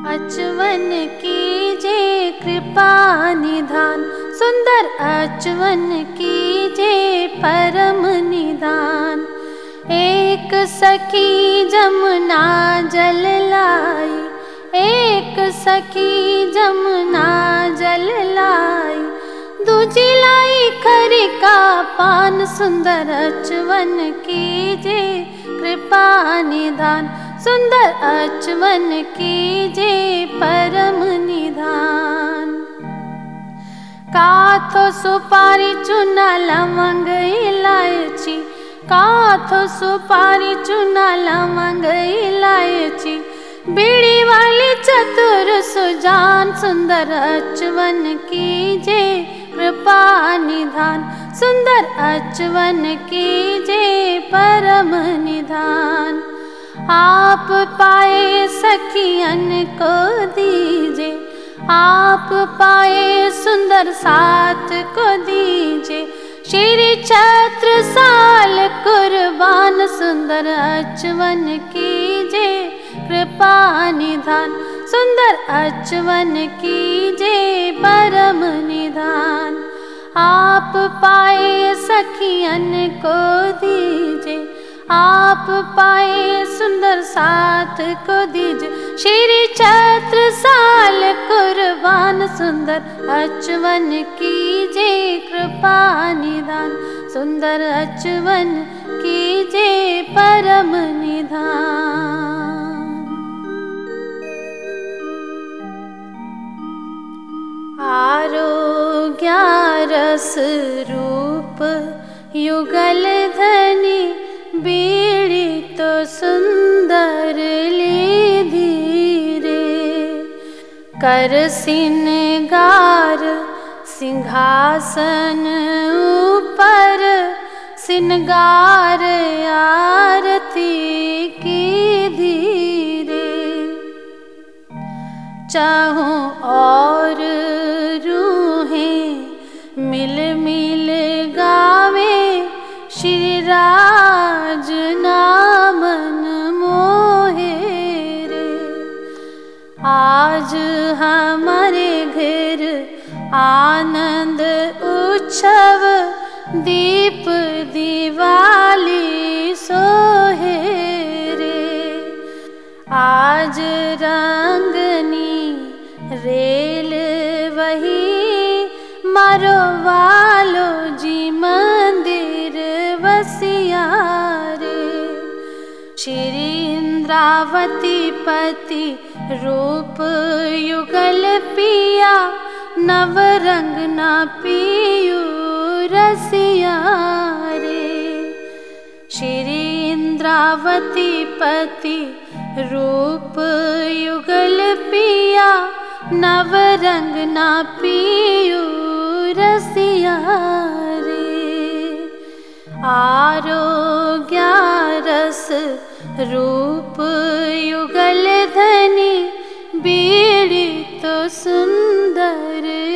अचवन कीजे कृपा निधान, सुंदर अचवन कीजे परम निधान। एक सखी जमुना जल लाई, एक सखी जमुना जल लाई, दूजी लाई खरी का पान, सुंदर अचवन कीजे कृपा निधान, सुंदर अचवन कीजे परम निधान। काथो सुपारी चूना लवंग इलायची, काथो सुपारी चूना लवंग इलायची, बीड़ी वाली चतुर सुजान, सुंदर अचवन कीजे कृपा निधान, सुंदर अचवन कीजे परम निधान। आप पाए सखियन को दीजे, आप पाए सुंदर साथ को दीजे, श्री छत्रसाल कुर्बान, सुंदर अचवन कीजे कृपा निधान, सुंदर अचवन कीजे परम निधान। आप पाए सखियन को दीजे, आप पाए सुंदर साथ को दीजे, श्री छत्रसाल कुर्बान, सुंदर अचवन कीजे कृपा निधान, सुंदर अचवन कीजे परम निधान। आरोग्यारस रूप युगल धनी, बीड़ी तो सुंदर ले धीरे, कर सिनगार सिंहासन ऊपर, सिनगार आरती की धीरे। चाहूं और रूहें मिल मिल गावे, श्री राज नामन मोहे रे। आज हमारे घर आनंद उत्सव, दीप दिवाली सोहे रे। आज रंगनी रेल वही, मारो वालो जी मंदिर वसिया रे। श्री इंद्रावती पति रूप युगल पिया, नवरंग ना पियू रसिया रे। श्री इंद्रावती पति रूप युगल पिया, नवरंग ना पियू रसिया रे। आरोग्यारस रूप युगल धनी, बीड़ी तो सुंदर